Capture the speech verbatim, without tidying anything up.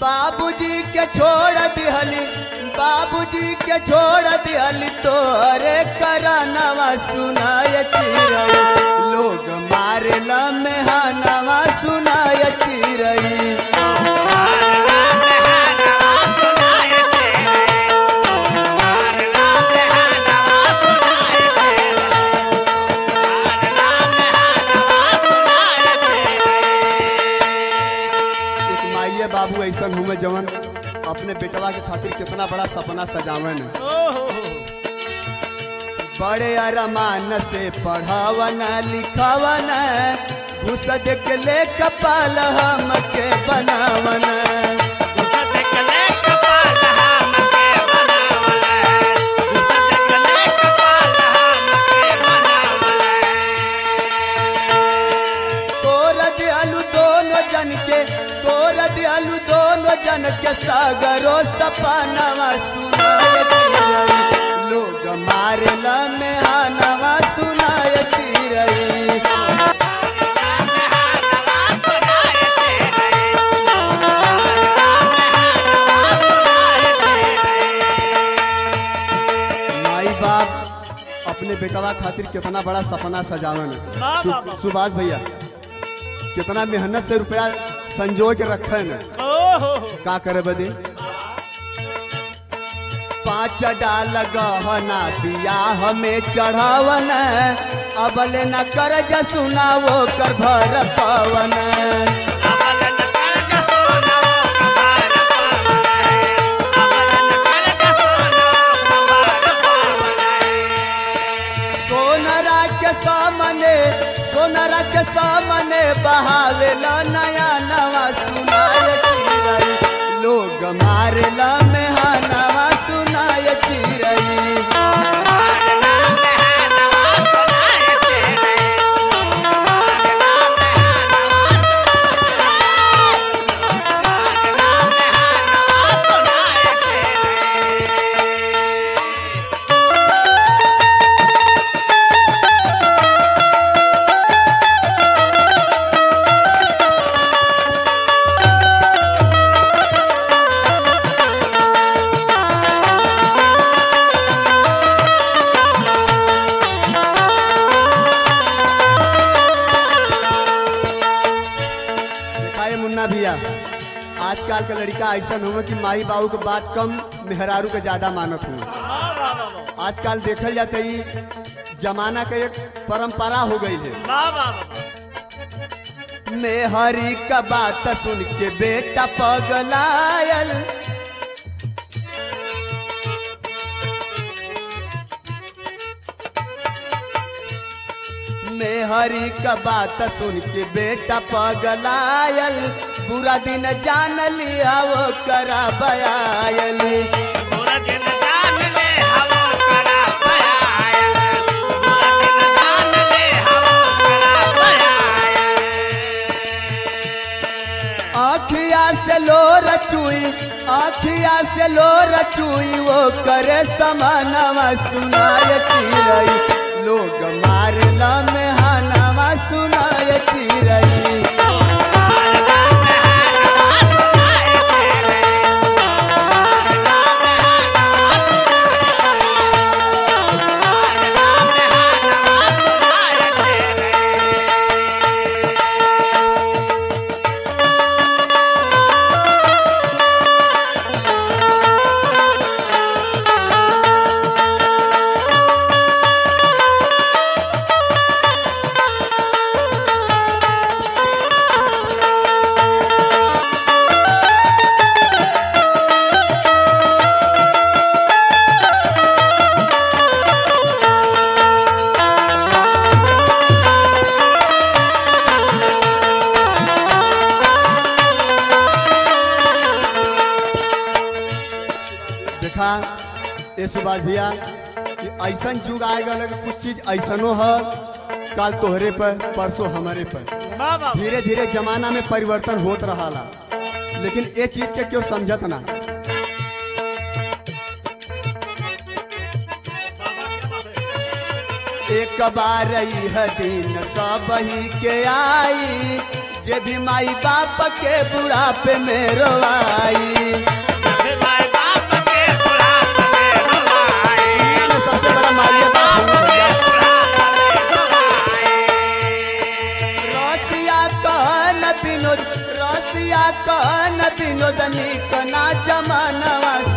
बाबूजी के छोड़ दिहली बाबूजी के छोड़ दिहली तोरे करनवा सुनाय चिरई लोग मारेला मेहनवा सुनाय चिरई बाबू ऐसा हुए जवन अपने बेटवा के खातिर कितना बड़ा सपना सजावन बड़े अरमान से पढ़ावन लिखावन घुस देख ले कपाल हम के बनावन दियालु दोनों जन के सागरो सपनवा सुनाय चिरई लोग मारेला मेहनवा सुनाय चिरई माई बाप अपने बेटवा खातिर कितना बड़ा सपना सजावन है सुभाष भैया कितना मेहनत से रुपया संजो के रखे न का करे बदे पाँच डाल गहना बियाह में चढ़ावन अबले न कर्ज सुनावो कर भर पवन सोनरा के सामने सोनरा के सामने बहावेला नया नवा सुनाय चिरई लोग मारेला मेहनवा सुनाय चिरई भैया आजकल के लड़का ऐसा हो कि माई बाबू के बात कम मेहरारू के ज्यादा मानत हो आजकल देखल जाते ही जमाना का एक परंपरा हो गई है मेहरी का बात सुन के बेटा पगलायल मेहरी का बात सुन के बेटा पगलायल बुरा दिन जान लिया वो करा बयायल बुरा दिन जान ले हवो करा बयायल बुरा दिन जान ले हवो करा बयायल आँखिया से लो रचुई आँखिया से लो रचुई वो करे समानवा सुनाय चिरई लोग मारला मेहनवा सुनाय चिरई ए सुभाष भैया कि ऐसा युग आएगा कि कुछ चीज ऐसनो है कल तोहरे पर परसों हमारे पर धीरे धीरे जमाना में परिवर्तन होत रहा लेकिन ये चीज के क्यों समझत ना एक बार यह दिन सब ही के आई जे भी माई बाप के बुढ़ापे में रोवाई माई बाप के बुढ़ापे में रोवाई सबसे बड़ा माई बाप रसिया कहन विनोद रसिया कहन विनोद निक ना जमानवा